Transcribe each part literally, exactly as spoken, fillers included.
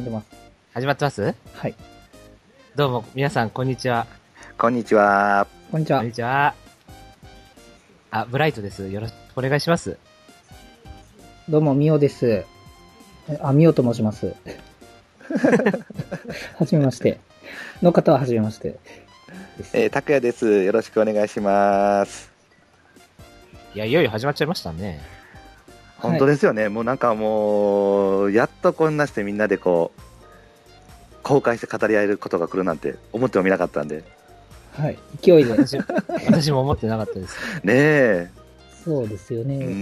まってます。 始まってます？ はい。 どうも、皆さん、こんにちは。 こんにちは。 こんにちは。 こんにちは。あ、ブライトです。よろしくお願いします。 どうも、みおです。あ、みおと申します。はじめまして。の方ははじめましてです。 えー、たくやです。よろしくお願いします。 いや、いよいよ始まっちゃいましたね。 本当ですよね。はい、もうなんかもう、やっとこんなしてみんなでこう、公開して語り合えることが来るなんて思ってもみなかったんで。 はい。勢いで。 私, 私も思ってなかったです。 ねえ。 そうですよね。 うん。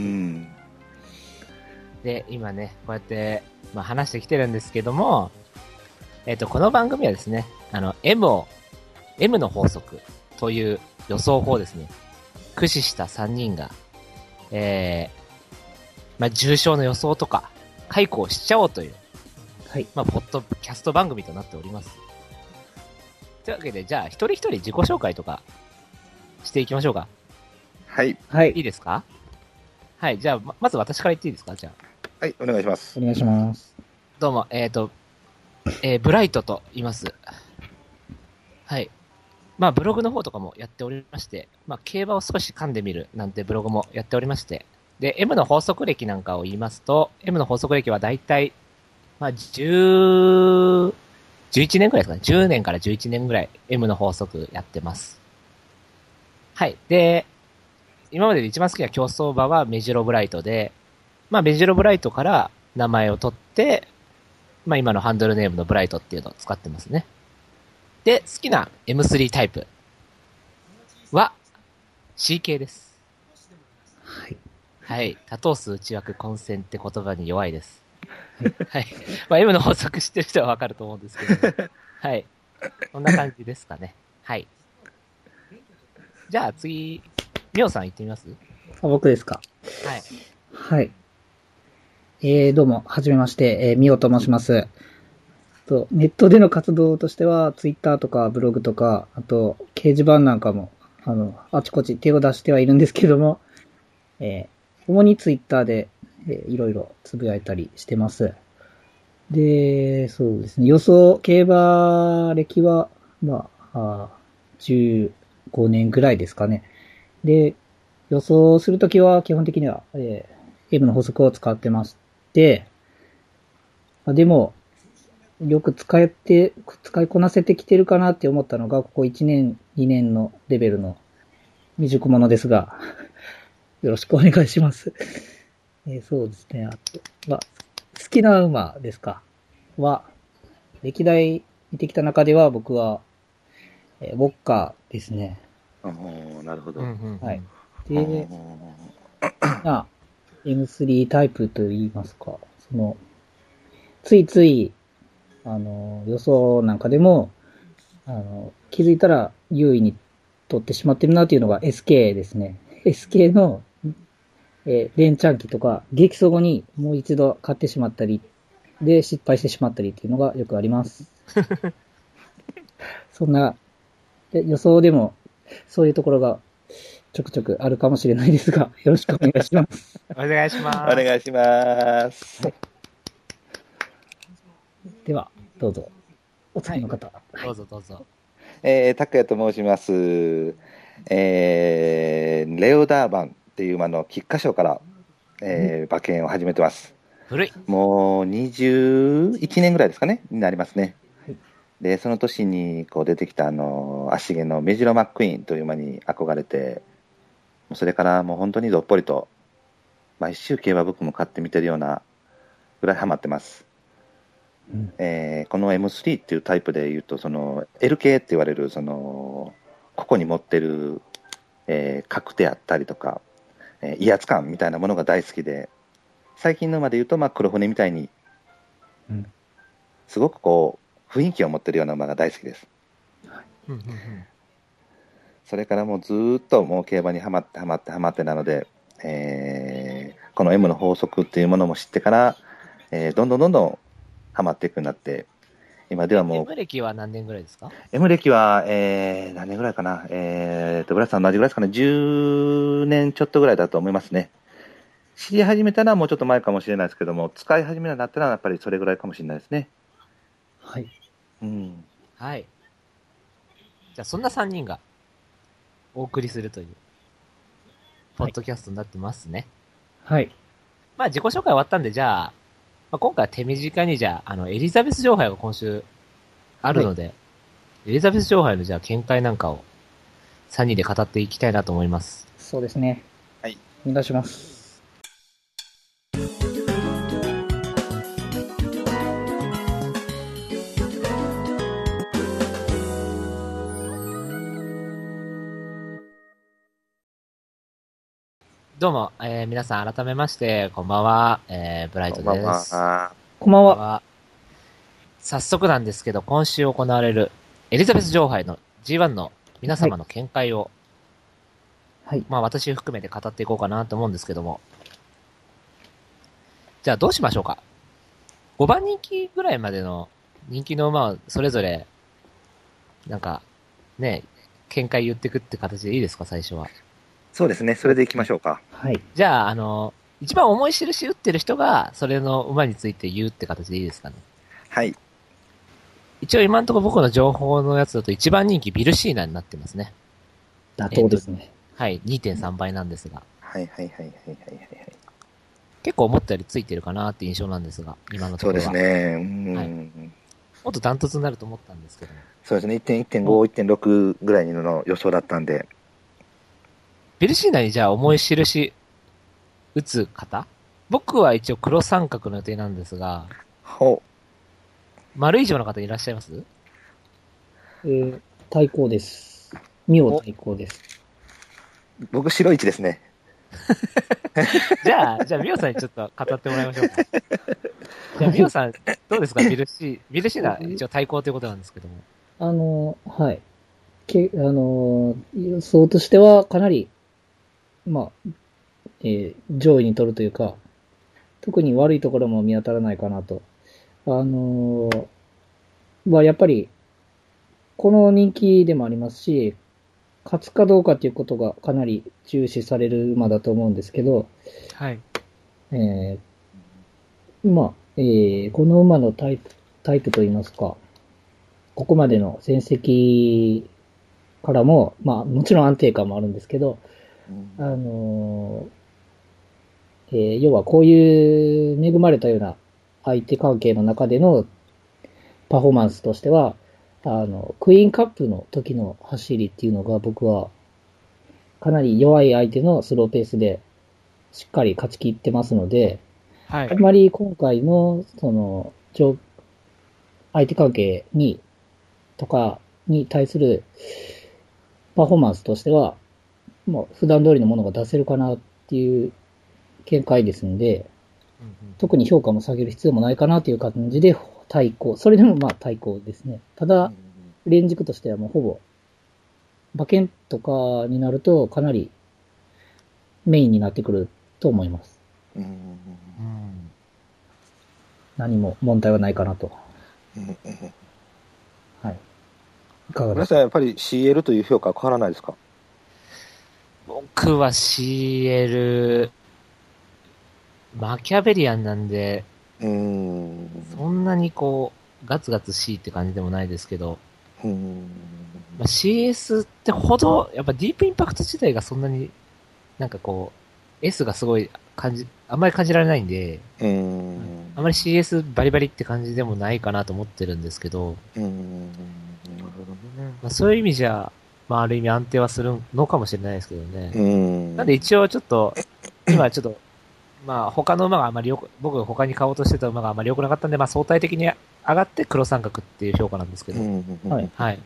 で、今ね、こうやって、まあ、話してきてるんですけども、えっと、この番組はですね、あの、M を、M の法則という予想法ですね。駆使したさんにんが、えー、まあ、重症の予想とか、解雇をしちゃおうという、 はい。 まあ、ポッドキャスト番組となっております。というわけで、じゃあ、一人一人自己紹介とか、していきましょうか。 はい。 はい。 いいですか？はい、じゃあ、ま、まず私から言っていいですか？じゃあ。 はい、お願いします。 お願いします。 どうも、えっと、えー、ブライトと言います。はい。まあ、ブログの方とかもやっておりまして、まあ、競馬を少し噛んでみるなんてブログもやっておりまして、で、M の法則歴なんかを言いますと、M の法則歴はだいたい、まあ、じゅう、じゅういちねんくらいですかね。じゅうねんからじゅういちねんぐらい M の法則やってます。はい。で、今までで一番好きな競走馬はメジロブライトで、まあ、メジロブライトから名前を取って、まあ、今のハンドルネームのブライトっていうのを使ってますね。で、好きな エムスリー タイプは シーケー です。 はい。 はい。多頭数内枠混戦って言葉に弱いです。はい。まあ、M の法則知ってる人はわかると思うんですけど、ね、はい。こんな感じですかね。はい。じゃあ次、みおさん行ってみます？ あ、僕ですか。 はい。 はい。えー、どうも、はじめまして、えー、みおと申します。と、ネットでの活動としては、ツイッターとかブログとか、あと、掲示板なんかも、あの、あちこち手を出してはいるんですけども、えー、主にツイッターで、えー、いろいろつぶやいたりしてます。で、そうですね、予想、競馬歴は、まあ、あじゅうごねんぐらいですかね。で、予想するときは基本的には、えー、M の法則を使ってまして、でも、よく使えて、使いこなせてきてるかなって思ったのが、ここいちねん、にねんのレベルの未熟者ですが、よろしくお願いします。えー、そうですね。あとは、好きな馬ですかは、歴代見てきた中では僕は、えー、ウォッカーですね。 おー、なるほど。 うんうんうん、 はい。で、まあ、エムスリー タイプと言いますか、その、ついつい、あの、予想なんかでも、あの、気づいたら優位に取ってしまってるなっていうのが エスケー ですね。エスケー の、えー、連チャン機とか、激走後にもう一度買ってしまったり、で失敗してしまったりっていうのがよくあります。そんな、で予想でも、そういうところがちょくちょくあるかもしれないですが、よろしくお願いします。 お願いします。 お願いします。 はい、では、どうぞ。お次の方。 はい、どうぞどうぞ。 えー、たくやと申します。えー、レオダーバンっていう馬の菊花賞から、えー、馬券を始めてます。 古い。 もうにじゅういちねんぐらいですかね、になりますね。はい、で、その年にこう出てきたあの、足毛のメジロマックイーンという馬に憧れて、それからもう本当にどっぽりと、毎週競馬僕も買ってみてるようなぐらいハマってます。うんえー、この エムスリー っていうタイプでいうと、その L 系って言われる、その、ここに持ってる、えー、角であったりとか、えー、威圧感みたいなものが大好きで、最近の馬で言うと、まあ、黒船みたいに、うん、すごくこう、雰囲気を持ってるような馬が大好きです。はい、それからもうずっともう競馬にはまってはまってはまってなので、えー、この M の法則っていうものも知ってから、えー、どんどんどんどんハマっていくようになって、今ではもう。 M 歴は何年ぐらいですか？ M 歴は、えー、何年ぐらいかな。えーと、ブラスさん同じぐらいですかね。じゅうねんちょっとぐらいだと思いますね。知り始めたのはもうちょっと前かもしれないですけども、使い始めになったらやっぱりそれぐらいかもしれないですね。 はい。 うん。 はい。じゃあ、そんなさんにんがお送りするという、ポッドキャストになってますね。 はい。 まあ、自己紹介終わったんで、じゃあ、まあ、今回は手短に、じゃあ、あの、エリザベス女王杯が今週あるので、エリザベス女王杯の、じゃあ、見解なんかをさんにんで語っていきたいなと思います。 そうですね。 はい。 お願いします。 どうも、えー、皆さん改めまして、こんばんは、えー、ブライトです。 こんばんは。 こんばんは。 こんばんは。早速なんですけど、今週行われるエリザベス女王杯の ジーワン の皆様の見解を、 はい。 まあ私含めて語っていこうかなと思うんですけども。じゃあどうしましょうか。ごばん人気ぐらいまでの人気の馬をそれぞれ、なんか、ね、見解言っていくって形でいいですか、最初は。 そうですね。それで行きましょうか。 はい。 じゃあ、あの、一番重い印打ってる人が、それの馬について言うって形でいいですかね。 はい。 一応今のところ僕の情報のやつだと一番人気ビルシーナになってますね。 妥当ですね。 はい、にてんさんばいなんですが。 はいはいはいはいはいはい。 結構思ったよりついてるかなって印象なんですが、今のところは。 そうですね。うん、 はい。もっとダントツになると思ったんですけども。 そうですね。いってんいってんご、いってんろく ぐらいの予想だったんで。 ビルシーナにじゃあ重い印打つ方？僕は一応黒三角の予定なんですが、 ほ丸以上の方いらっしゃいます？ えー、対抗です。ミオ対抗です。 う。僕、白い位置ですね。 じゃあ、じゃあミオさんにちょっと語ってもらいましょうか。じゃあミオさん、どうですかビルシー、ビルシーナ一応対抗ということなんですけども。 あの、はい。け、あの、予想としてはかなり、まあ、えー上位に取るというか、特に悪いところも見当たらないかなと。あのーまあ、やっぱり、この人気でもありますし、勝つかどうかということがかなり重視される馬だと思うんですけど、 はい。 えー、まあ、えー、この馬のタイプ、タイプといいますか、ここまでの戦績からも、まあ、もちろん安定感もあるんですけど、あのーえー要はこういう恵まれたような相手関係の中でのパフォーマンスとしては、あの、クイーンカップの時の走りっていうのが僕はかなり弱い相手のスローペースでしっかり勝ち切ってますので、 はいあ。んまり今回の、その、上相手関係に、とかに対するパフォーマンスとしては、もう普段通りのものが出せるかなっていう見解ですので、 うんうん特に評価も下げる必要もないかなという感じで対抗。それでもまあ対抗ですね。ただ、連軸としてはもうほぼ、馬券とかになるとかなりメインになってくると思います。 うんうん何も問題はないかなと。 うんうんはい。いかがですか？ 皆さん、やっぱり シーエル という評価は変わらないですか？ 僕は シーエル、マキャベリアンなんで、 うーん。 そんなにこう、ガツガツ C って感じでもないですけど、 うーん。 まあ、シーエス ってほど、やっぱディープインパクト自体がそんなに、なんかこう、S がすごい感じ、あんまり感じられないんで、 うーん。 あまり シーエス バリバリって感じでもないかなと思ってるんですけど、 うーん。なるほどね。 まあ、そういう意味じゃ、まあある意味安定はするのかもしれないですけどね。 うーん。 なんで一応ちょっと、今ちょっと、まあ他の馬があまりよく、僕が他に買おうとしてた馬があまり良くなかったんで、まあ相対的に上がって黒三角っていう評価なんですけど、 うんはい。 はい。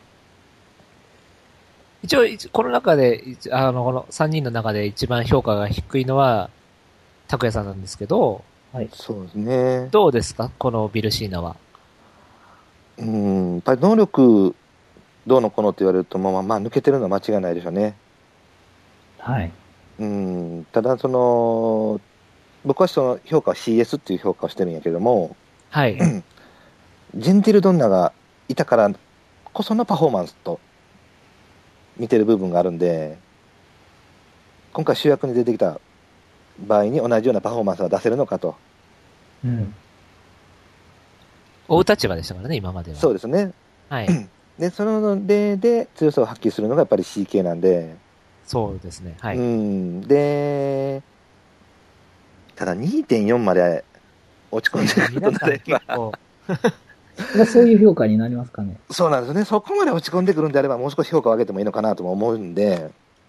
一応、一この中で、一あの、このさんにんの中で一番評価が低いのは、拓也さんなんですけど、 はい。 そうですね。 どうですかこのビルシーナは。 うん。やっぱり能力、どうのこうのって言われると、まあ、まあ、抜けてるのは間違いないでしょうね。 はい。 うん。ただ、その、僕はその評価は シーエス っていう評価をしてるんやけども、 はい。 ジェンティルドンナがいたからこそのパフォーマンスと見てる部分があるんで、今回主役に出てきた場合に同じようなパフォーマンスが出せるのかと。 うん。 追う立場でしたからね、今までは。 そうですね。 はい。 で、その例で強さを発揮するのがやっぱり シーケー なんで、 そうですね。はい。 うん、で、ただ にてんよん まで落ち込んでくる皆さんのであれば、 結構、 まあそういう評価になりますかね。 そうなんですね。そこまで落ち込んでくるんであれば、もう少し評価を上げてもいいのかなとも思うんで、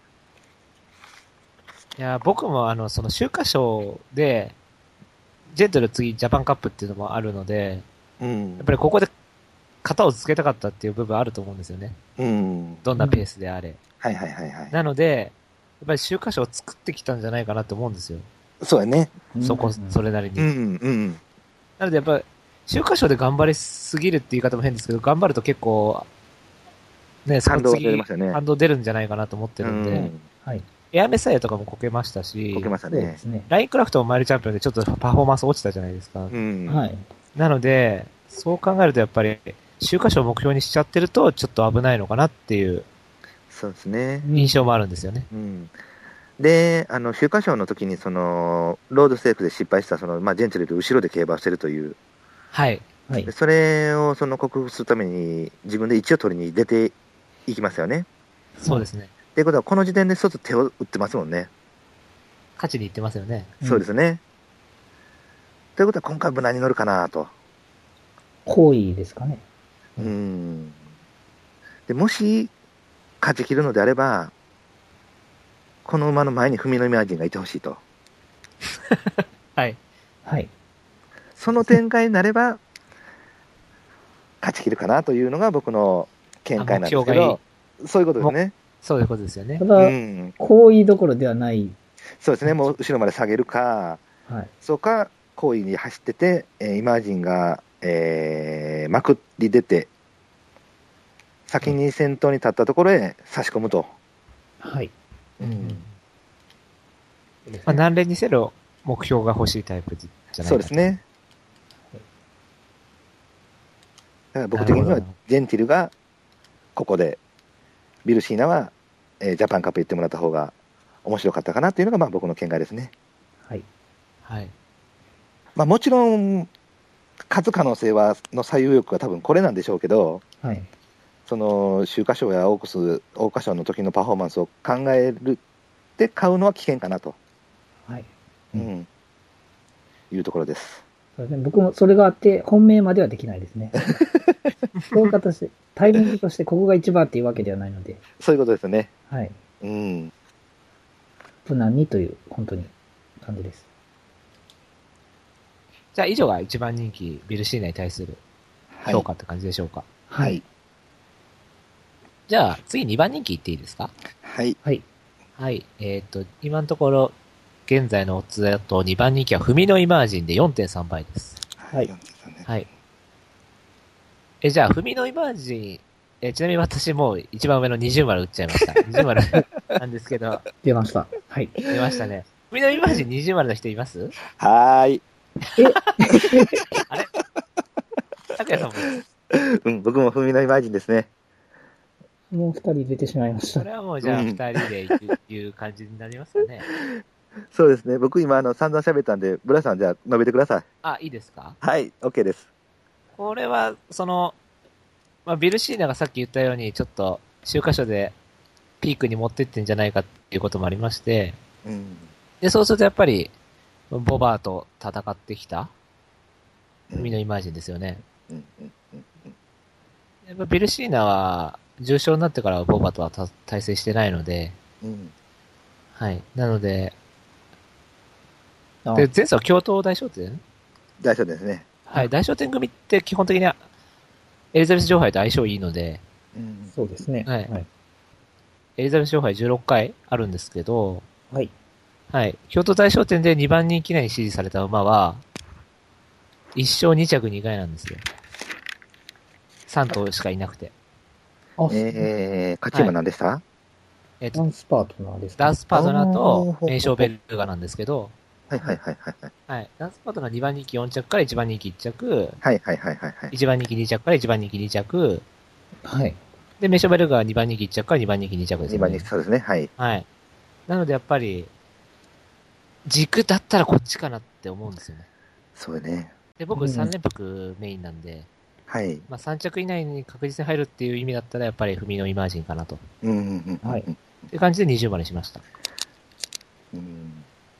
いや、僕もあの、その秋華賞で、ジェントル次ジャパンカップっていうのもあるので、 うんやっぱりここで型をつけたかったっていう部分あると思うんですよね。 うん、 どんなペースであれ。 はいはいはいはい。 なので、やっぱり秋華賞を作ってきたんじゃないかなと思うんですよ。 そうやね。 そこ、それ。 れなりに。 うんうん。 なのでやっぱり、秋華賞で頑張りすぎるって言い方も変ですけど、頑張ると結構、ね、その感動が出次、 ますよね。 感動出るんじゃないかなと思ってるんで、 うんはい。 エアメサイアとかもこけましたし、 こけましたねそうで。すね。 ラインクラフトもマイルチャンピオンでちょっとパフォーマンス落ちたじゃないですか。 うん。 はい。 なので、そう考えるとやっぱり、秋華賞を目標にしちゃってると、ちょっと危ないのかなっていうそうですね。 印象もあるんですよね。 うん。で、あの、秋華賞の時に、その、ロードステークで失敗した、その、まあ、ジェンチェルで後ろで競馬をしてるという、 はい。 はいで。それをその克服するために、自分で一を取りに出ていきますよね。 そうですね。 っていうことは、この時点で一つ手を打ってますもんね。 勝ちに行ってますよね。 そうですね。ということは、今回無難に乗るかなと。 好意ですかね。 うん。で、もし、勝ち切るのであれば、この馬の前に文のイマージンがいてほしいと。 はい。 はい。 その展開になれば、勝ち切るかなというのが僕の見解なんですけあ目標がいど、そういうことですね。 そういうことですよねた。 うだ、 ん。 好意どころではない。 そうですね。もう後ろまで下げるか、 はい。 そうか、好意に走ってて、えーイマージンが、えーまくり出て、先に先頭に立ったところへ差し込むと。 はい。 うんまあ、何連にせよ目標が欲しいタイプじゃないかとそうです。ね。だから僕的にはなるほど、 ジェンティルがここで、ビルシーナは、えージャパンカップ行ってもらった方が面白かったかなというのがまあ僕の見解ですね。 はい。 はい。 まあもちろん、勝つ可能性は、の最有力は多分これなんでしょうけど、 はい。 その、秋華賞やオークス、桜花賞の時のパフォーマンスを考えるって買うのは危険かなと、 はい。 ううんん、いうところです。 そうですね。僕もそれがあって、本命まではできないですね。そういう形で、タイミングとしてここが一番っていうわけではないので、 そういうことですね。 はい。 うん。 無難にという、本当に、感じです。 じゃあ以上が一番人気、ビルシーナに対するはい。 評価って感じでしょうか。 はい。 じゃあ次にばん人気いっていいですか？ はい。 はい。 はい。えっ、と、今のところ、現在のオッズだとにばん人気は踏みのイマージンで よんてんさん 倍です。 はいはい。え、じゃあ、踏みのイマージン、え、ちなみに私もう一番上のにじゅう丸打っちゃいました。にじゅう丸なんですけど、 出ました。はい。 出ましたね。踏みのイマージンにじゅう丸の人います？ はーい。 あれ拓也さんも、 うん、僕も文のイマージンですね。 もう二人出てしまいました。 それはもうじゃあうん二人で行くいう感じになりますかね。 そうですね。僕今、あの、散々喋ったんで、ブラさんじゃあ述べてください。 あ、いいですか？ はい、OK です。 これは、その、まあ、ビルシーナがさっき言ったように、ちょっと、秋華賞でピークに持ってってんじゃないかっていうこともありまして、 うん。 で、そうするとやっぱり、ボバーと戦ってきた、 うん海のイマージンですよね。 うんうんうんやっぱビルシーナは、重症になってからはボバとはた対戦してないので、 うん。 はい。なので、 あで、前走は京都大商店大丈夫ですね。 はい。大商店組って基本的には、エリザベス女杯と相性いいので、 うん。 そうですね。 はいはい。 エリザベス女杯じゅうろっかいあるんですけど、 はい。 はい。京都大商店でにばん人気内に支持された馬は、いっ勝に着にかいなんですよ。さん頭しかいなくて。 あ、 えー、勝ち馬何でした、 えっと、 ダンスパートナーですかダンスパートナーとあー名称ベルガなんですけど、 はいはいはいはいはい。 はい。ダンスパートナーにばん人気よん着からいちばん人気いち着、 はいはいはいはいはい。 いちばん人気に着からいちばん人気に着、 はい。 で、名称ベルガはにばん人気いち着からにばん人気に着ですによね。 ばんに、そうですね。はい。 はい。なのでやっぱり、軸だったらこっちかなって思うんですよね。 そうね。 で、僕うんさん連泊メインなんで、 はい。 まあさん着以内に確実に入るっていう意味だったら、やっぱり文のイマージンかなと。 うんうんうんうん。 はいっていう感じでにじゅうまでしました。 うん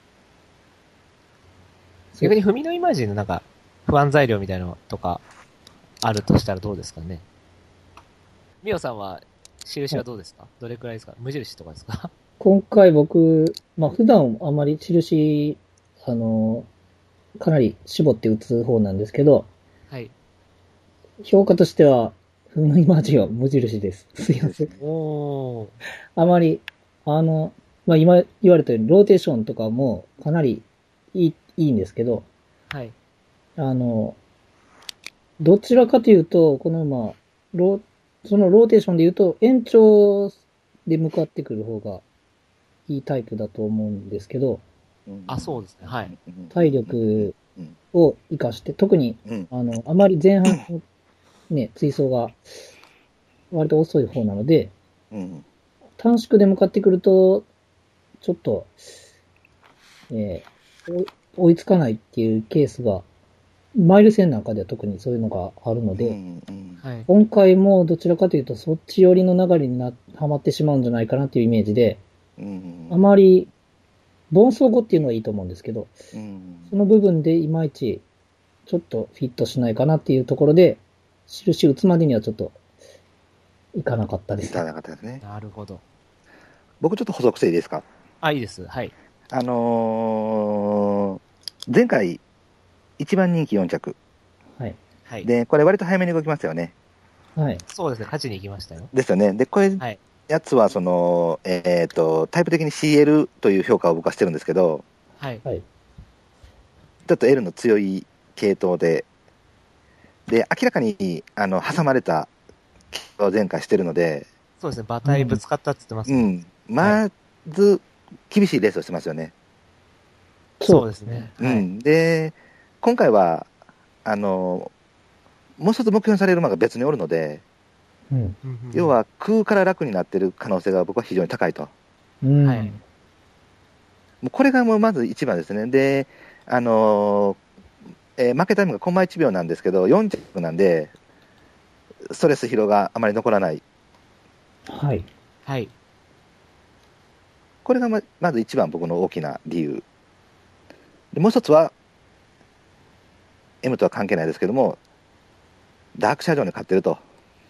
逆に文のイマージンのなんか、不安材料みたいなのとか、あるとしたらどうですかね。ミオさんは、印はどうですか、どれくらいですか、無印とかですか？ 今回僕、まあ普段あまり印、あの、かなり絞って打つ方なんですけど、 はい。 評価としては、フムイマージは無印です。すいません。 おー。 あまり、あの、まあ今言われたように、ローテーションとかもかなりいい、いいんですけど、 はい。 あの、どちらかというと、このまあ、ロー、そのローテーションで言うと、延長で向かってくる方がいいタイプだと思うんですけど、 あ、そうですね。はい。 体力うんを活かして、特に、 うんあの、あまり前半のね、追走が割と遅い方なので、 うん短縮で向かってくると、ちょっと、えー追い追いつかないっていうケースが、マイル戦なんかでは特にそういうのがあるので、 うんうんはい。 今回もどちらかというとそっち寄りの流れにな、はまってしまうんじゃないかなっていうイメージで、 うんあまり、盆走後っていうのはいいと思うんですけど、 うんその部分でいまいち、ちょっとフィットしないかなっていうところで、印打つまでにはちょっと、いかなかったですね。 いかなかったですね。 なるほど。 僕ちょっと補足していいですか。 あ、いいです。はい。 あのー前回、一番人気よん着。 はい。 はい。 で、これ割と早めに動きますよね。 はい。 そうですね。勝ちに行きましたよ。 ですよね。で、これ、 はい。 やつは、その、えっ、と、タイプ的に シーエル という評価を僕はしてるんですけど、 はい。 はい。 ちょっと L の強い系統で、で、明らかに、あの、挟まれた系統を前回してるので、 そうですね。馬体ぶつかったって言ってますもん。 うん。まず、厳しいレースをしてますよね。 そうですね。はい。 うん。で、今回は、あの、もう一つ目標にされる馬が別におるので、 うん。 うんうんうん要、は空から楽になってる可能性が僕は非常に高いと。 うん。 はいもうこれがもうまず一番ですね。で、あのえー負けタイムがコンマいちびょうなんですけど、よん着なんで、ストレス疲労があまり残らない。 はい。 はい。 これがままず一番僕の大きな理由。でもう一つは、M とは関係ないですけども、ダーク車場に勝ってると。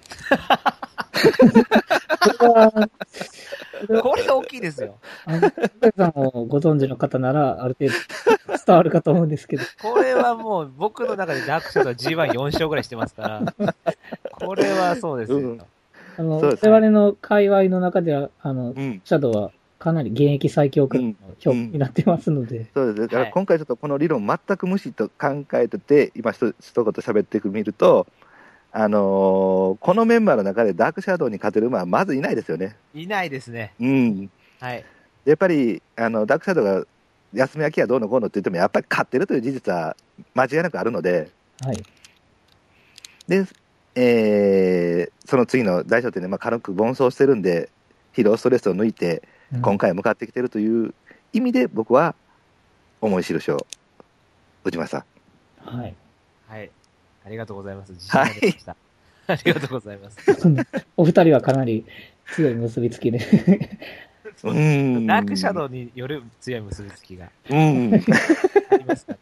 これは、 これ大きいですよ。 あの、皆さんをご存知の方なら、ある程度伝わるかと思うんですけど、 これはもう僕の中でダークシャドウ ジーワンよん 勝ぐらいしてますから、これはそうですよ。 うんあの、 そうです我々の界隈の中では、あの、 うん。 シャドウはかなり現役最強クラスの評価になってますので、 そうです。だからはい今回ちょっとこの理論全く無視と考えてて、今一つ一言喋ってみると、あのーこのメンバーの中でダークシャドウに勝てる馬はまずいないですよね。 いないですね。 うん。 はい。 やっぱり、あの、ダークシャドウが休み明けやどうのこうのって言っても、やっぱり勝ってるという事実は間違いなくあるので、 はい。 で、えーその次の大賞点で、まあ、軽く奔走してるんで、疲労ストレスを抜いて、 うん今回向かってきてるという意味で、僕は重い印を打ちました。 はい。 はい。ありがとうございます。自はい信が出ました。ありがとうございます。 お二人はかなり強い結びつきで。 うーん。 ダークシャドウによる強い結びつきがうん。 ありますから。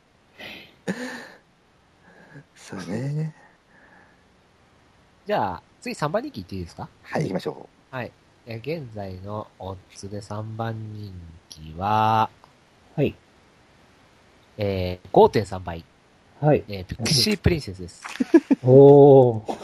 そうね。 じゃあ、次さんばん人気いっていいですか？ はい、行きましょはい。え現在のオッズでさんばん人気は、 はい。 えー、ごてんさんばい。 はい。 えー、ピクシープリンセスです。 おー。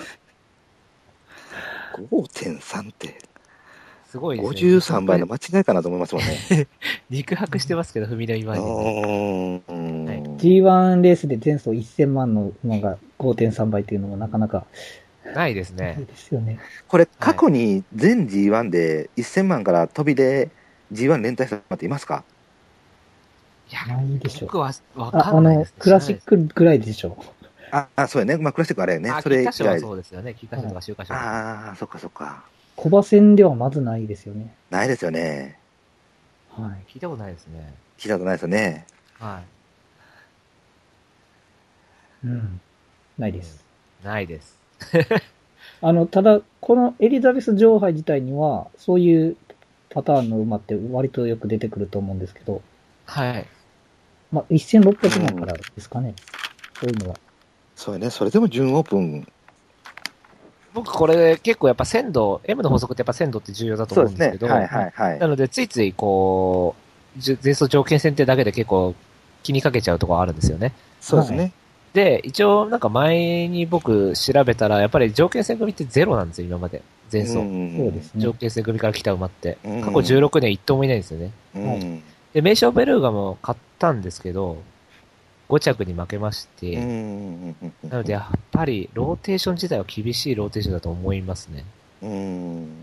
う。ごてんさん って、 すごいですね。 ごじゅうさんばいの間違いかなと思いますもんね。 肉薄してますけど、踏みの今うに。 ーん。 はいジーワン レースで前走せんまんの馬がごてんさんばいっていうのもなかなかないですねない。ですよね。 これ、過去に全 ジーワン でせんまんから飛びで ジーワン 連帯した馬っていますか？ いや、 ないでしょう。 僕はわあ、あのかんないです、ね。、 クラシックぐらいでしょあ、あ、そうやね。まあ、クラシックあれやね。 あ、 それ以菊花賞は外。 そうですよね。菊花賞とか週刊賞とか。 ああ、そっかそっか。 う。小馬戦ではまずないですよね。 ないですよね。 はい。 聞いたことないですね。 聞いたことないですよね。 はい。 うん。ないです。 ないです。 あの、ただ、このエリザベス女王杯自体には、そういうパターンの馬って割とよく出てくると思うんですけど、 はい。 まあ、せんろっぴゃくまんからですかね。そういうのは。 そうやね。それでも準オープン。 僕これ結構やっぱ鮮度、M の法則ってやっぱ鮮度って重要だとそうですね。 思うんですけど、 はいはいはい。 なのでついついこう、じゅ前走条件選定だけで結構気にかけちゃうところあるんですよね。 そうですね。 で、一応なんか前に僕調べたら、やっぱり条件戦組ってゼロなんですよ、今まで。前走。 うんそうですね。 条件戦組から来た馬って。 うん過去じゅうろくねん一頭もいないんですよね。 うん。 で、名称ベルーガも買ったんですけど、ご着に負けまして、 うんなのでやっぱりローテーション自体は厳しいローテーションだと思いますね。 うん。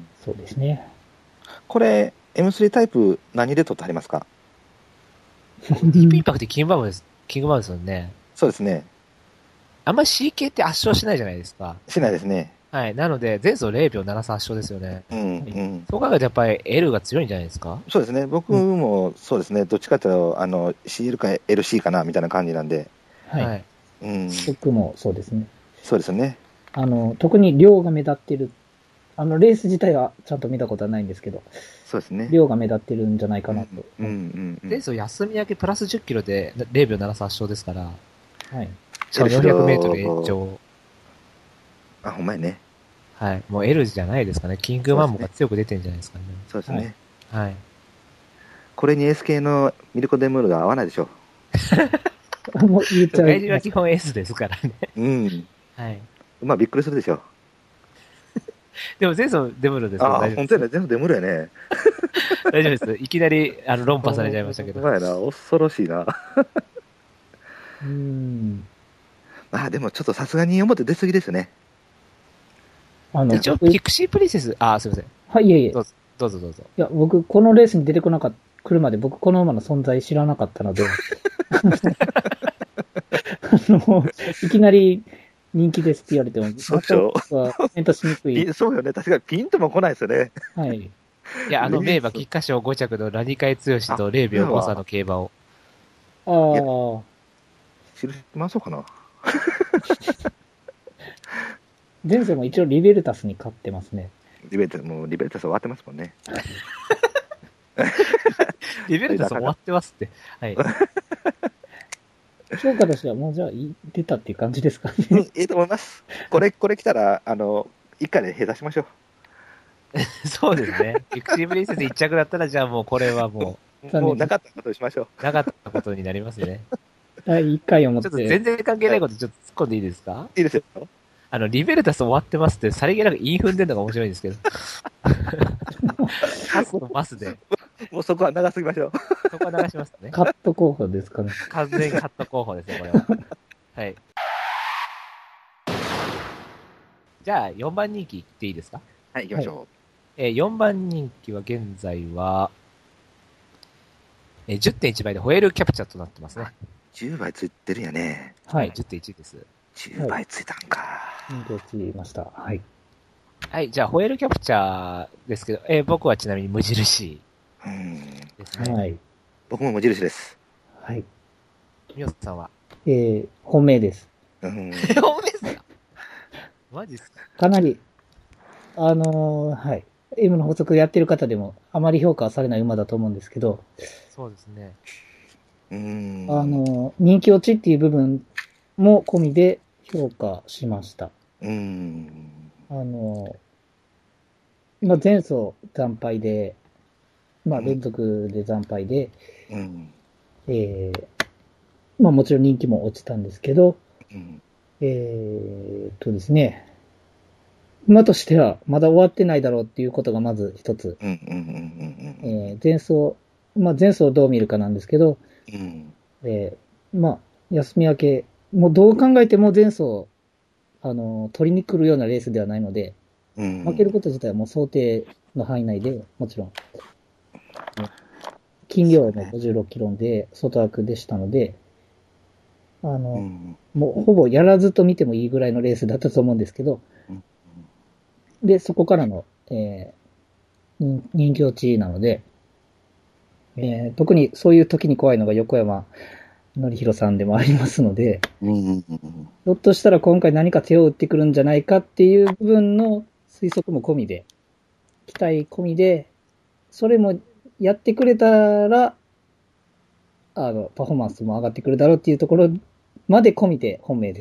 そうですね。 これ、エムスリー タイプ何で取ってありますか？ ディープインパクトキングバムです。キングバムですよね。 そうですね。 あんまり シーケー って圧勝しないじゃないですか。 しないですね。 はい。なので、前走ぜろびょうななさん圧勝ですよね。 うんうん。 そう考えるとやっぱり L が強いんじゃないですか？ そうですね。僕もそうですね。どっちかというと、あの、シーエル か エルシー かな、みたいな感じなんで。 はい。 はい。 うん。 僕もそうですね。 そうですね。 あの、特に量が目立ってる。あの、レース自体はちゃんと見たことはないんですけど、 そうですね。 量が目立ってるんじゃないかなと。 うんうんうん。 前走休み明けプラスじゅっキロでぜろびょうななさん圧勝ですから。 はい。 しかもよんひゃくメートル延長。 あ、ほんまやね。 はい。もう L じゃないですかね。キングマンモが強く出てるんじゃないですかね。 そうですね。 はい。 これに エスケー のミルコ・デムールが合わないでしょ。 もう言っちゃ外人います。 は基本 S ですからね。 うん。 はい。 まあびっくりするでしょ。 でも前走デムルですけどああ、 大丈夫です。 本当やね。全部デムールやね。 大丈夫です。いきなり、あの、論破されちゃいましたけど。 ほんまやな。恐ろしいな。 うーん。 まあでもちょっとさすがに表出過ぎですね。 あの、 一応、 僕ピクシープリンセス、あ、すいません。 はい、いえいえ。 どうぞ、どうぞどうぞ。 いや、僕、このレースに出てこなかった、来るまで僕この馬の存在知らなかったので、あの、いきなり人気ですって言われても、 そうでしょ僕はコメントしにくい。 ピンそうよね。確かにピンとも来ないですよね。 はい。 いや、あの、名馬菊花賞ご着のラニカイ強しとぜろびょうご差の競馬を。 ああ。 印回そうかな。 前世も一応リベルタスに勝ってますね。 リベルタス、もうリベルタス終わってますもんね。 リベルタス終わってますって。はい。 評価としてはもうじゃあ出たっていう感じですかうん、 ね。 いいと思います。これ、これ来たら、あの、一回で下出しましょう。 そうですね。ピクシープリンセス一着だったら、じゃあもうこれはももうなかったことにしましょう。 う、なかったことになりますね。 だいいっかいをもって。 ちょっと全然関係ないことちょっと突っ込んでいいですか？ いいですよ。 あの、リベルタス終わってますって、さりげなく言い踏んでるのが面白いんですけど。パスとマスで。 もうそこは長すぎましょう。 そこは流しますね。 カット候補ですかね。 完全カット候補ですね、これは。はい。じゃあ、よんばん人気いっていいですか？ はい、行きましょえー、よんばん人気は現在は、えー、じゅってんいちばいでホエールキャプチャーとなってますね。 う。じゅうばいついてるんやね。 はい。 じゅってんいちです。 じゅうばいついたんか。 人気落ちました。はい。 はい、じゃあ、ホエールキャプチャーですけど、えー、僕はちなみに無印うん。 ですね。 はい。 僕も無印です。 はい。 みよさんはえー、本命です。 うん。 本命ですか？マジっすか？ かなり、あのーはい。M の法則やってる方でもあまり評価されない馬だと思うんですけど、 そうですね。 うん。 あのー人気落ちっていう部分も込みで評価しました。 うん。 あのーまあ、前走惨敗で、まあ、連続で惨敗で、 うん。 えー、まあもちろん人気も落ちたんですけど、 うん。 えーっとですね、馬としてはまだ終わってないだろうっていうことがまず一つ、 うん。うん。うん。 えー前走、まあ前走をどう見るかなんですけど、 うん。 えーまあ休み明け、もうどう考えても前走、あの、取りに来るようなレースではないので、 うん。 負けること自体はもう想定の範囲内で、もちろん、斤量もごじゅうろっキロで外枠でしたので、あの、 うん。 もうほぼやらずと見てもいいぐらいのレースだったと思うんですけど、 うんで、そこからの、えー、人人気落ちなので、えー特にそういう時に怖いのが横山のりひろさんでもありますので、 うんうんうん、 ひょっとしたら今回何か手を打ってくるんじゃないかっていう部分の推測も込みで、期待込みで、それもやってくれたら、あの、パフォーマンスも上がってくるだろうっていうところまで込みで本命です。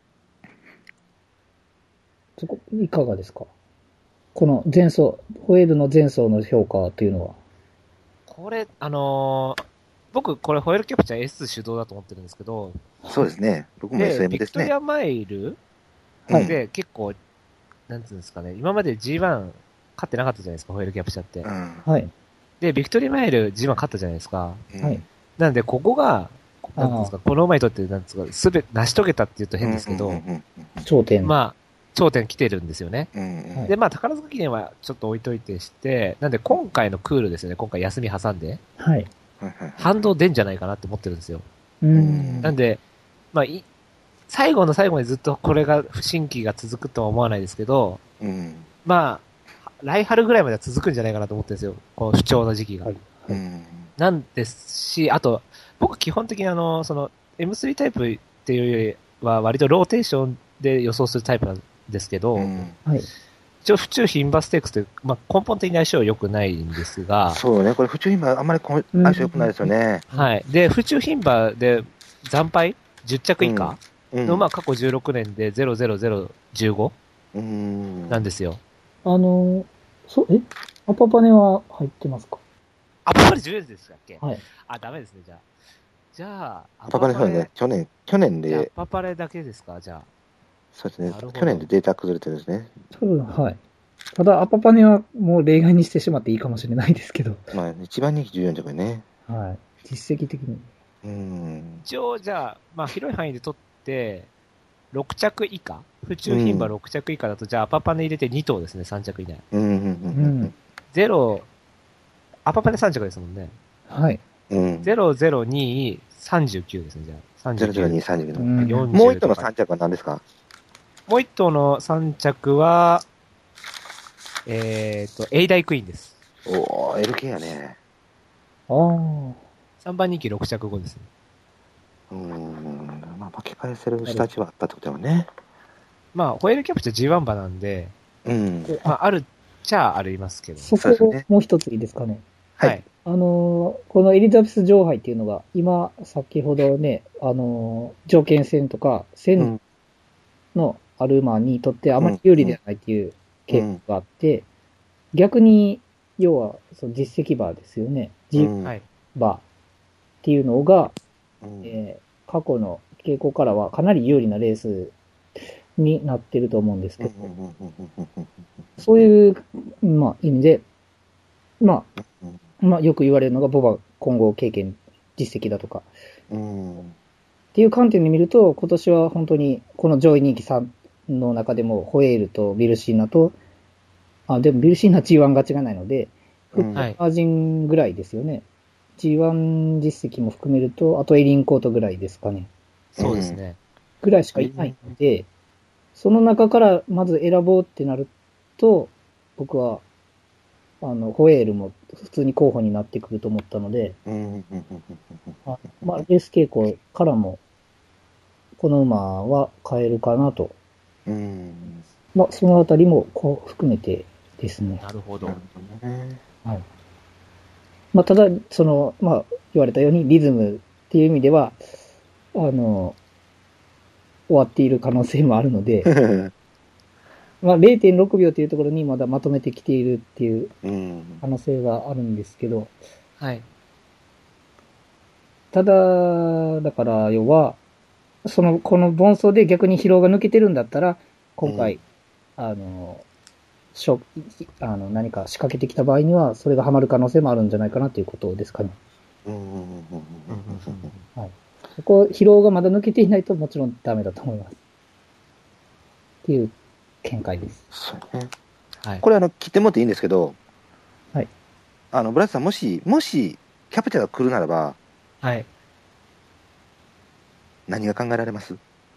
そこ、いかがですか？この前走、ホエールの前走の評価というのは。 これ、あのー、僕、これ、ホエールキャプチャー エス 主導だと思ってるんですけど、 そうですね。僕も エスエムビですね。 クトリアマイルはいで結構、なんていうんですかね、今まで ジーワン 勝ってなかったじゃないですか、ホエールキャプチャーって。 うん、 はい。 で、ビクトリアマイル ジーワン 勝ったじゃないですか。 うん、 はい。 なんで、ここが、なんていうんですか、この馬にとって、なんですか、すべ、成し遂げたって言うと変ですけど、 頂点。 まあ、頂点来てるんですよね。 うんうん、 で、まあ、宝塚記念はちょっと置いといてして、なんで今回のクールですよね、今回休み挟んで。 はい。 反動出んじゃないかなって思ってるんですよ。 うん。 なんで、まあ、い、最後の最後にずっとこれが、不新規が続くとは思わないですけど、 うん、 まあ、来春ぐらいまでは続くんじゃないかなと思ってるんですよ、この不調の時期が。 はいうん、 なんですし、あと、僕基本的にあの、その、エムスリー タイプっていうよりは割とローテーションで予想するタイプなんですけど、 うん、 はい。 一応、府中牝馬ステークスって、まあ、根本的に相性良くないんですが、 そうね、これ、府中今、あんまり相性良くないですよね。 はい。で、府中牝馬で惨敗じゅっ着以下の馬、過去じゅうろくねんでゼロゼロゼロいちごなんですよ。 あの、そ、えアパパネは入ってますか？ アパパネじゅうえんでしたっけ？ はい。 あ、ダメですね、じゃあ。じゃあ、 アパパレそうね、去年、去年で、 アパパレだけですか、じゃあ。 そうですね、去年でデータ崩れてるんですね。 多分、はい。ただ、アパパネはもう例外にしてしまっていいかもしれないですけど。 まあ、一番人気じゅうよん着ね。 はい。実績的に。 うん。 一応、じゃあ、まあ、広い範囲で取って、ろく着以下府中牝馬ろく着以下だと、じゃあ、アパパネ入れてに頭ですね、さん着以内。 うん、うん、うん。 ゼロ、アパパネさん着ですもんね。 はい。 うん。 ゼロゼロにさんじゅうきゅうですね、じゃあ。さんじゅうきゅう。 ゼロゼロにさんじゅうきゅう。 うん、 もう一頭のさん着は何ですか？ もう一頭のさん着は、えっ、ー、と、エイダイクイーンです。 おー、エルケー やね。 ああ。 さんばん人気ろく着後ですね。 うーん。まあ、巻き返せる下地はあったってことだよね。 まあ、ホエールキャプチャー ジーワン 馬なんで、 うん。 まあ、あるっちゃありますけど。 そこ、もう一ついいですかね。 はい。 あのー、このエリザベス女王杯っていうのが、今、先ほどね、あのー、条件戦とか、戦のある馬にとってあまり有利ではないっていうケースがあって、うん、逆に、要は、その実績馬ですよね。実馬っていうのが、うん、えー、過去の傾向からはかなり有利なレースになってると思うんですけど、そういう、まあ、意味で、まあ、まあ、よく言われるのがボバ混合経験実績だとか、うん、っていう観点で見ると、今年は本当にこの上位人気さんの中でもホエールとビルシーナと、あ、でもビルシーナ ジーワン 勝ちがないので、フットマージンぐらいですよね。ジーワン 実績も含めると、あとエリンコートぐらいですかね。 そうですね。 ぐらいしかいないので、その中からまず選ぼうってなると、僕は、あの、ホエールも普通に候補になってくると思ったので、あまあ、レース傾向からも、この馬は変えるかなと。うん、まあ、そのあたりもこう含めてですね。 なるほど。はい。 まあ、ただ、その、まあ、言われたようにリズムっていう意味では、あの、終わっている可能性もあるので、まあ れいてんろくびょうというところにまだまとめてきているっていう可能性があるんですけど、 はい。 ただ、だから要は、その、この盆走で逆に疲労が抜けてるんだったら、今回、うん、あの、しょ、あの、何か仕掛けてきた場合には、それがハマる可能性もあるんじゃないかなということですかね。はい。そこ、疲労がまだ抜けていないともちろんダメだと思います。っていう見解です。 そうね。はい。これあの、切ってもらっていいんですけど、 はい。 あの、ブラッドさん、もし、もし、キャプチャーが来るならば、 はい。 何が考えられます？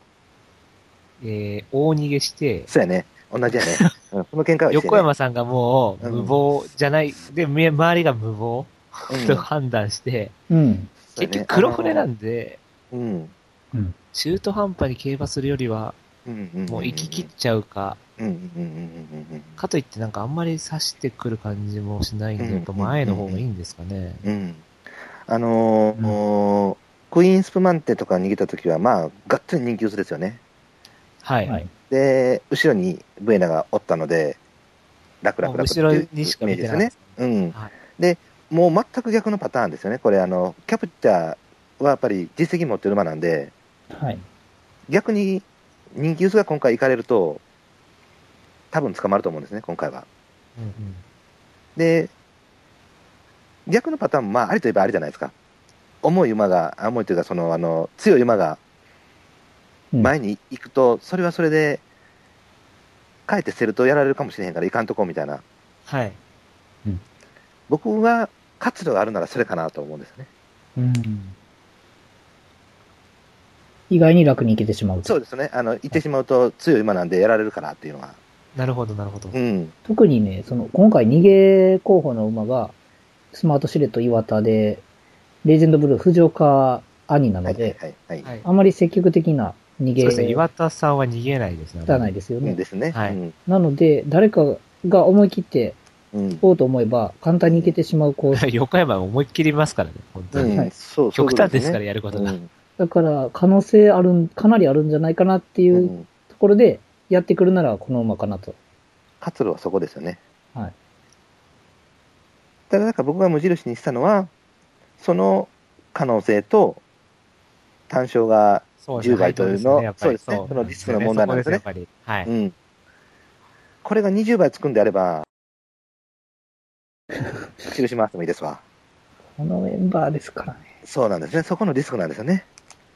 えー、大逃げして、 そうやね。同じやね。うん、この見解は一緒ね。 横山さんがもう、無謀じゃない、うん、で、周りが無謀、うん、と判断して、うん、結局黒船なんで、 うん。 うん。 中途半端に競馬するよりは、 うんうんうんうん。 もう行き切っちゃうか、 うんうんうんうんうんかといってなんかあんまり刺してくる感じもしないんで、やっぱ前の方がいいんですかね。 うん。うん。あのーうクイーンスプマンテとか逃げたときは、まあ、がっつり人気薄ですよね。 はい。 はい。 で、後ろにブエナがおったので、楽々楽って後ろいうにしか見イメージですねてなかった。。 うん。 はい。 で、もう全く逆のパターンですよね。これ、あの、キャプチャーはやっぱり実績持ってる馬なんで、 はい。 逆に人気薄が今回行かれると、多分捕まると思うんですね、今回は。 うんうん。 で、逆のパターンも、まあ、ありといえばありじゃないですか。重い馬が、あ重いというか、その、あの、強い馬がうん前に行くと、それはそれで、かえって捨てるとやられるかもしれへんから、いかんとこみたいな。 はい。 僕は活路があるならそれかなと思うんですよね。 うん。意外に楽に行けてしまうと。 そうですね。あの、行ってしまうと強い馬なんでやられるからっていうのは。 なるほど、なるほど。 うん。 特にね、その、今回逃げ候補の馬が、スマートシレット岩田で、レジェンドブルー藤岡兄なはい、 ので、 はい、はい。 はい。 あまり積極的な逃げそうですね、岩田さんは逃げないですね。 じゃないですよね。 うんですね。 はいうん。 なので、誰かが思い切ってうん。 行こうと思えば、簡単に行けてしまうコース。 横山は思いっきりますからね、本当に。 うんはいそう、そういう極こと端ですから、やることが。 うんだから、可能性あるん、かなりあるんじゃないかなっていううんところで、やってくるならこの馬かなと。 活路はそこですよね。 はい。 ただ、なんか僕が無印にしたのは、その可能性と、単勝がそうじゅうばいというの、 やっぱりそうですね。そのリスクの問題なんですねそこ。ですよやっぱり。はい。 うん。これがにじゅうばいつくんであれば、印回してもいいですわ。 このメンバーですからね。 そうなんですね。そこのリスクなんですよね。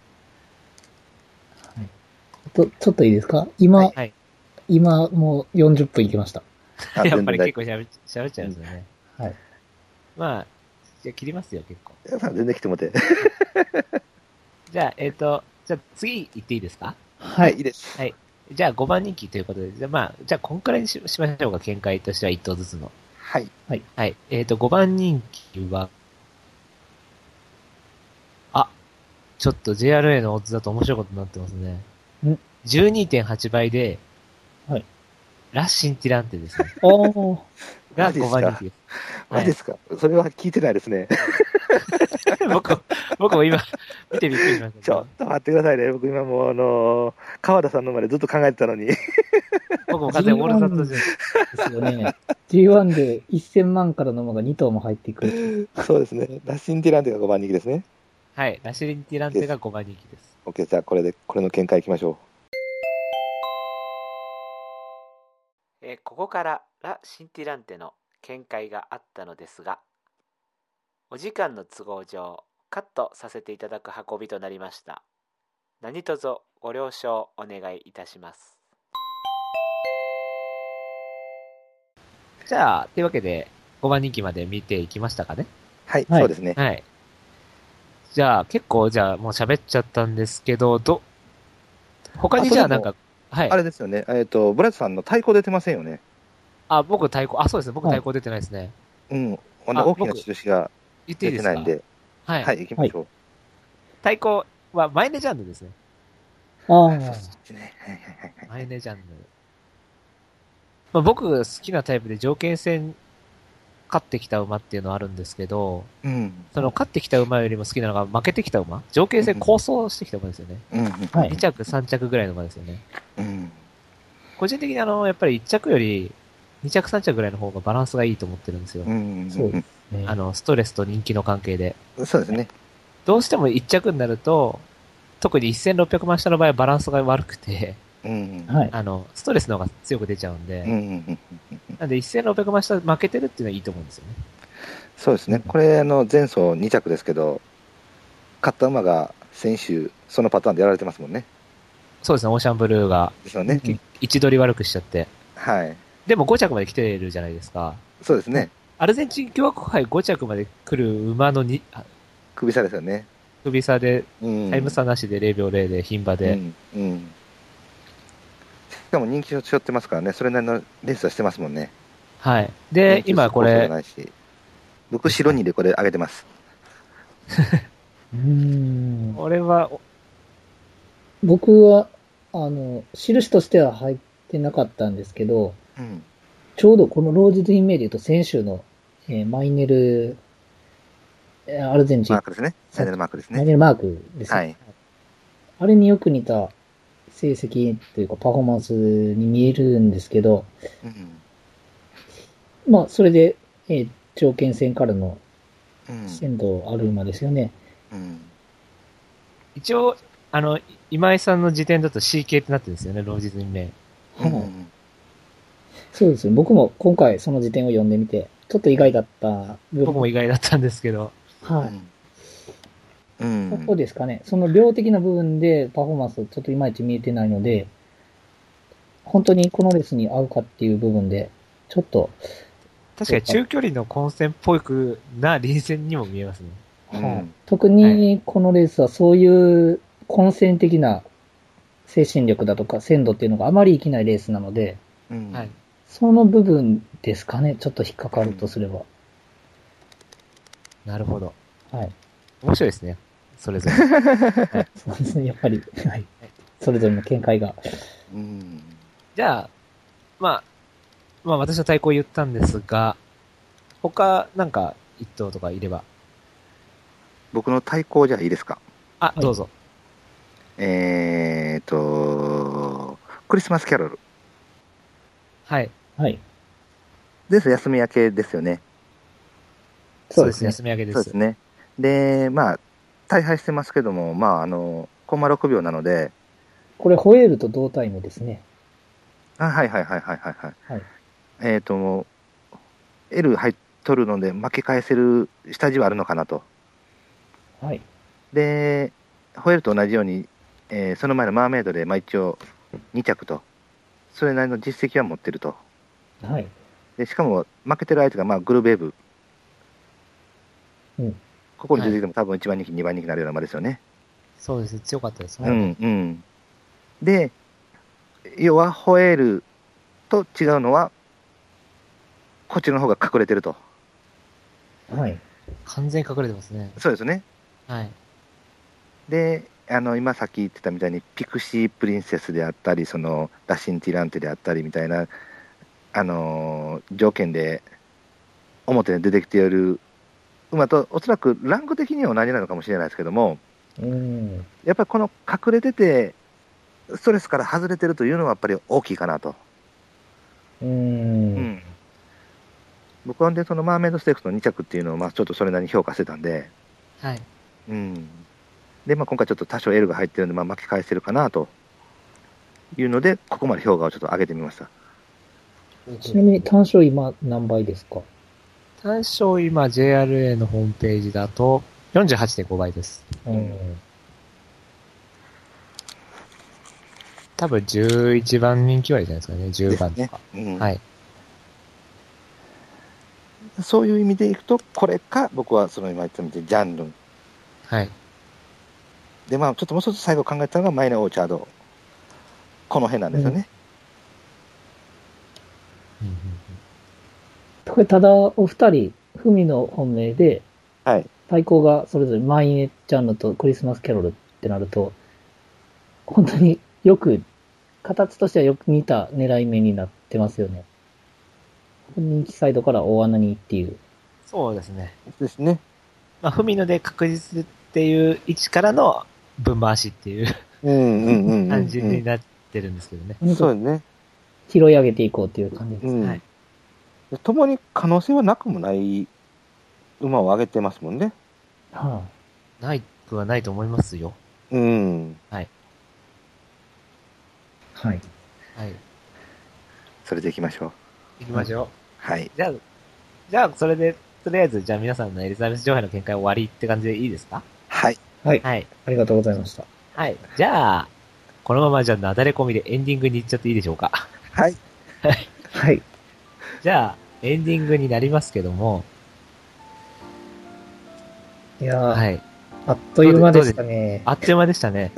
と、ちょっといいですか今、 はい。 今もうよんじゅっぷんいきました。 あやっぱり全然結構喋っ喋っちゃうんですよね。 はい。 まあ、じゃあ切りますよ、結構。 皆さん全然来てもらって。 じゃあ、えっ、と、じゃあ次行っていいですか？ ははい、いい。 いです。 はい。じゃあごばん人気ということで、じゃあまあ、じゃあこんくらいにししましょうか、見解としてはいっ頭ずつの。 はい。 はい。えっ、と、ごばん人気は、あ、ちょっと ジェイアールエー のオッズだと面白いことになってますね。 んじゅうにてんはち 倍で、 はい。 ラッシンティランテですね。 おー。 がマジっすかごばん人気です。 マジですか、それは聞いてないですね。 僕、僕も今、見てびっくりしました、 ちょっと待ってくださいね。僕今もう、あのー川田さんのまでずっと考えてたのに。 僕も完全にオールサットじゃですよね。ジーワン でせんまんからの馬がに頭も入ってくる。 そうですね。ラッシンティランテがごばん人気ですね。 はい。ラシリンティランテがごばん人気です。 OK、じゃあこれで、これの見解いきましょえーここからラ・シンティランテの見解があったのですが、お時間の都合上カットさせていただく運びとなりました。何卒ご了承お願いいたします。じゃあ、というわけでごばん人気まで見ていきましたかね。 う。はい、 はいそうですね。 はい。じゃあ、結構じゃあもう喋っちゃったんですけど、ど、他にじゃあなんか、はい。 あれですよね。えっ、と、ブラッドさんの太鼓出てませんよね。 あ、僕太鼓、あ、そうですね。僕はい太鼓出てないですね。 うん。ああの、大きな僕印が言っていいですか？ 出てないんで。 はい。 はい、行きましょう。 太鼓はマイネジャンヌですね。 ああ。 そっちね。はいはいはいはい。 マイネジャンヌ。まあ、僕好きなタイプで条件戦勝ってきた馬っていうのはあるんですけど、 うん。 その勝ってきた馬よりも好きなのが負けてきた馬、条件戦構想してきた馬ですよね。 うん。 はいに着さん着ぐらいの馬ですよね。 うん。 個人的にあの、やっぱりいっ着よりに着さん着ぐらいの方がバランスがいいと思ってるんですよ。 うん。 そうですね。 あの、ストレスと人気の関係で。 そうですね。 どうしてもいっ着になると、特にせんろっぴゃくまん下の場合はバランスが悪くて、 うん。 はい。 あの、ストレスの方が強く出ちゃうんで、 うんうん。 なんでせんろっぴゃくまん下負けてるっていうのはいいと思うんですよね。 そうですね。これ、あの、前走に着ですけど、勝った馬が先週、そのパターンでやられてますもんね。 そうですね、オーシャンブルーがですよね。 うん位置取り悪くしちゃって。 はい。 でもご着まで来てるじゃないですか。 そうですね。 アルゼンチン共和国杯ご着まで来る馬のにあ首差ですよね。 首差で、 うん。 タイム差なしでれいびょうぜろで牝馬で、 うん。うん。しかも人気を背負ってますからね。それなりのレースはしてますもんね。 はい。で、今これ、 ないし僕、白にでこれ上げてます。 うーん。 これは、 僕は、あの、印としては入ってなかったんですけど、 うん。 ちょうどこのロージズ・イン・メイで言うと先週の、えーマイネル、えーアルゼンチン、 マークですね。セネルマークですね。 マイネルマークですね。 はい。 あれによく似た成績というかパフォーマンスに見えるんですけど、 うん。 まあ、それで、えー条件戦からのうん。 鮮度ある馬ですよね。 うん。 一応、あの、今井さんの時点だと シー 系ってなってるんですよね、ロージズインメイ。 はいうん。 そうですね。僕も今回その辞典を読んでみて、ちょっと意外だった部分。 僕も意外だったんですけど。 はい。 うん。 そこですかね。その量的な部分でパフォーマンスちょっといまいち見えてないので、本当にこのレースに合うかっていう部分で、ちょっと、 確かに中距離の混戦っぽくな臨戦にも見えますね。 うんはい。特にこのレースはそういう混戦的な精神力だとか鮮度っていうのがあまり生きないレースなので、 うん。 はい。 その部分ですかね。ちょっと引っかかるとすれば。 なるほど。 はい。 面白いですね。それぞれ。 そうですね。やっぱり、はい。それぞれの見解が。 うん。 じゃあ、まあ、まあ私は対抗言ったんですが、他なんか一頭とかいれば。 僕の対抗じゃいいですか。 あ、 いどうぞ。 えーと、クリスマスキャロル。 はい。 はい。 です。休み明けですよね。 そうですね。休み明けです。 そうですね。で、まあ、大敗してますけども、まあ、あの、コンマろくびょうなので、 これ、ホエールと同タイムですね。 あ、はいはいはいはいはいはい。 はい。 えっ、と、L 入っとるので、負け返せる下地はあるのかなと。 はい。 で、ホエールと同じように、えーその前のマーメイドで、まあ一応、に着と、それなりの実績は持ってると。 はい。 で、しかも、負けてる相手が、まあ、グルベーブ。 うん。 ここに出てきても多分いちばん人気、にばん人気になるような馬ですよね。 そうですね。強かったですね。 うん、うん。で、要は、ホエールと違うのは、こっちの方が隠れてると。 はい。 完全に隠れてますね。 そうですね。 はい。 で、あの、今さっき言ってたみたいに、ピクシープリンセスであったり、その、ダシンティランテであったりみたいな、あのー条件で、表に出てきている馬と、おそらくランク的には同じなのかもしれないですけども、 うん。 やっぱりこの隠れてて、ストレスから外れてるというのはやっぱり大きいかなと。 う。 うんん。僕はで、そのマーメイドステークスのに着っていうのを、まあちょっとそれなりに評価してたんで、 はい。 うん。で、まあ今回ちょっと多少 L が入ってるんで、まあ巻き返せるかなというので、ここまで評価をちょっと上げてみました。 ちなみに単勝今何倍ですか？ 単勝今 ジェイアールエー のホームページだと よんじゅうはちてんごばいです。 うん。 多分じゅういちばん人気割じゃないですかね。じゅうばんとねか。 うんはい。 そういう意味でいくと、これか、僕はその今言ったみたいにジャンルン。 はい。 で、まあちょっともう一つ最後考えたのがマイネオーチャード。この辺なんですよね。 うんうんこれただ、お二人、ふみの本命で、 はい。 対抗がそれぞれマイネジャンルとクリスマスキャロルってなると、本当によく、形としてはよく似た狙い目になってますよね。人気サイドから大穴にっていう。 そうですね。 ですね。 まあ、フミノで確実っていう位置からの分回しっていううんうんうんうん。 感じになってるんですけどね。 そうですね。 拾い上げていこうっていう感じです。 うん。 はい。 共に可能性はなくもない馬を上げてますもんね。 はないくはないと思いますよ。 うん。 はい。 あ、はい。 はい。 それでいきましょう。 行きましょう。 はい。 じゃあ、じゃあ、それで、とりあえず、じゃあ皆さんのエリザベス女王杯の見解終わりって感じでいいですか？ はい。 はい。 はい。 ありがとうございました。 はい。じゃあ、このままじゃあ、なだれ込みでエンディングに行っちゃっていいでしょうか？ はい。 はい。 じゃあ、エンディングになりますけども、 いやー、 はい。 あっという間でしたね。 あっという間でしたね。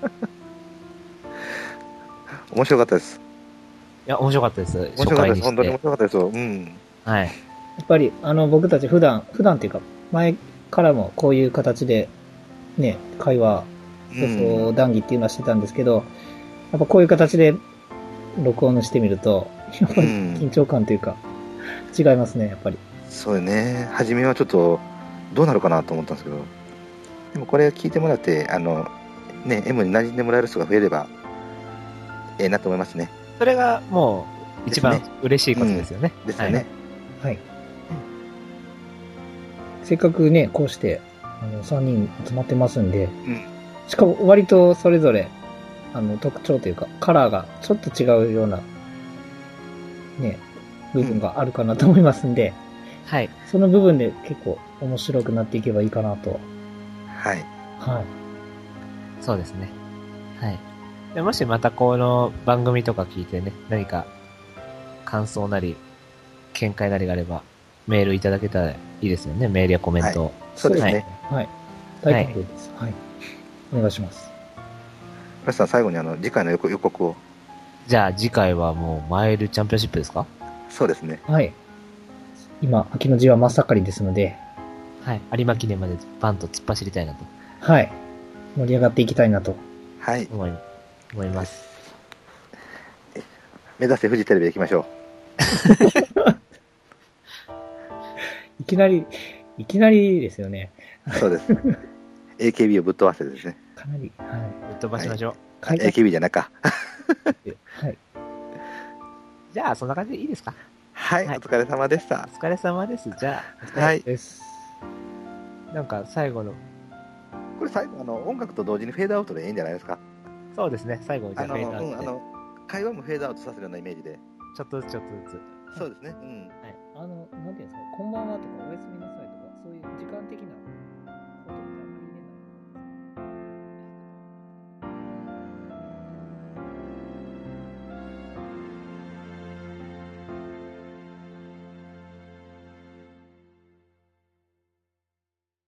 面白かったです。 いや、面白かったです。 面初白かったです。 回にして本当に面。白かったですよ。うん。 はい。 やっぱり、あの、僕たち普段、普段っていうか、前からもこういう形で、 ね、会話、予うん想談義っていうのはしてたんですけど、やっぱこういう形で録音してみると、やっぱり緊張感というか、違いますね、やっぱり。 そうよね。初めはちょっと、どうなるかなと思ったんですけど、でもこれ聞いてもらって、あの、ね、M に馴染んでもらえる人が増えれば、ええなと思いますね。 それがもう一番ですね嬉しいことですよね。 ですよね。 はい。せっかくね、こうして、あの、さんにん集まってますんで、 うん。 しかも割とそれぞれ、あの、特徴というか、カラーがちょっと違うような、ね、部分があるかなと思いますんで、 はい。はい。 その部分で結構面白くなっていけばいいかなと。 はい。 はい。 そうですね。はい。でもしまたこの番組とか聞いてね、何か感想なり、見解なりがあれば、メールいただけたらいいですよね。メールやコメントを。 そうですね。 はい。大歓迎です。はい。お願いします。 ラスさん、最後にあの、次回の予告予告を。 じゃあ次回はもうマイルチャンピオンシップですか？ そうですね。 はい。今、秋の字は真っ盛りですので、 はい。有馬記念までバンと突っ走りたいなとはい。盛り上がっていきたいなと。 はい。 思い思います。 目指してフジテレビで行きましょいきなり、いきなりですよね。 う。そうです。エーケービー をぶっ飛ばしてですね。 かなり、はぶっ飛ばしましょう。 い。 あ開エーケービー じゃなか。 はい。 じゃあそんな感じでいいですか？ はい、 はいお疲れ様でしたお。疲れ様です。じゃあ、 はい。 です。 なんか最後の、 これ最後、あの、音楽と同時にフェードアウトでいいんじゃないですか。 そうですね。最後じゃあの、 あフェードアウうん、 トであの、会話もフェードアウトさせるようなイメージで。 ちょっとずつちょっとずつ。 そうですね。うん。 あの、なんていうんですか